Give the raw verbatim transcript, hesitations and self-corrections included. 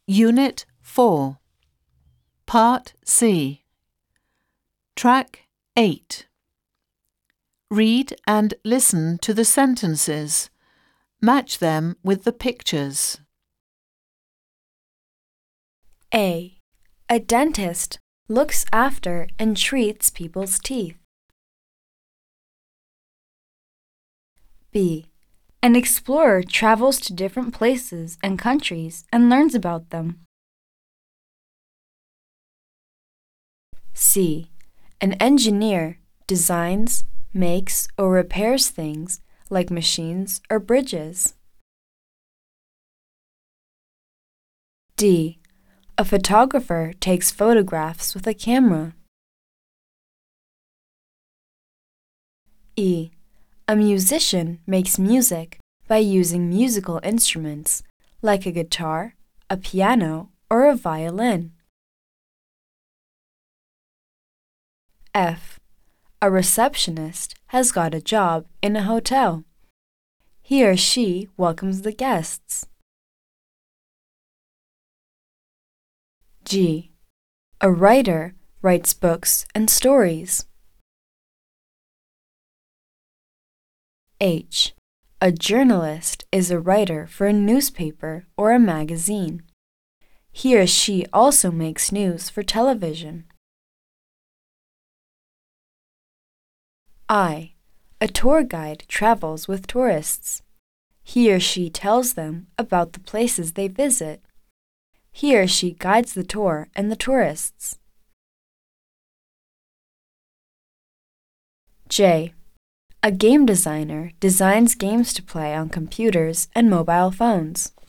Unit four, Part C, Track eight. Read and listen to the sentences. Match them with the pictures. A. A dentist looks after and treats people's teeth. B. An explorer travels to different places and countries and learns about them. C. An engineer designs, makes, or repairs things like machines or bridges. D. A photographer takes photographs with a camera. E. A musician makes music by using musical instruments like a guitar, a piano, or a violin. F. A receptionist has got a job in a hotel. He or she welcomes the guests. G. A writer writes books and stories. H. A journalist is a writer for a newspaper or a magazine. He or she also makes news for television. I. A tour guide travels with tourists. He or she tells them about the places they visit. He or she guides the tour and the tourists. J. A game designer designs games to play on computers and mobile phones.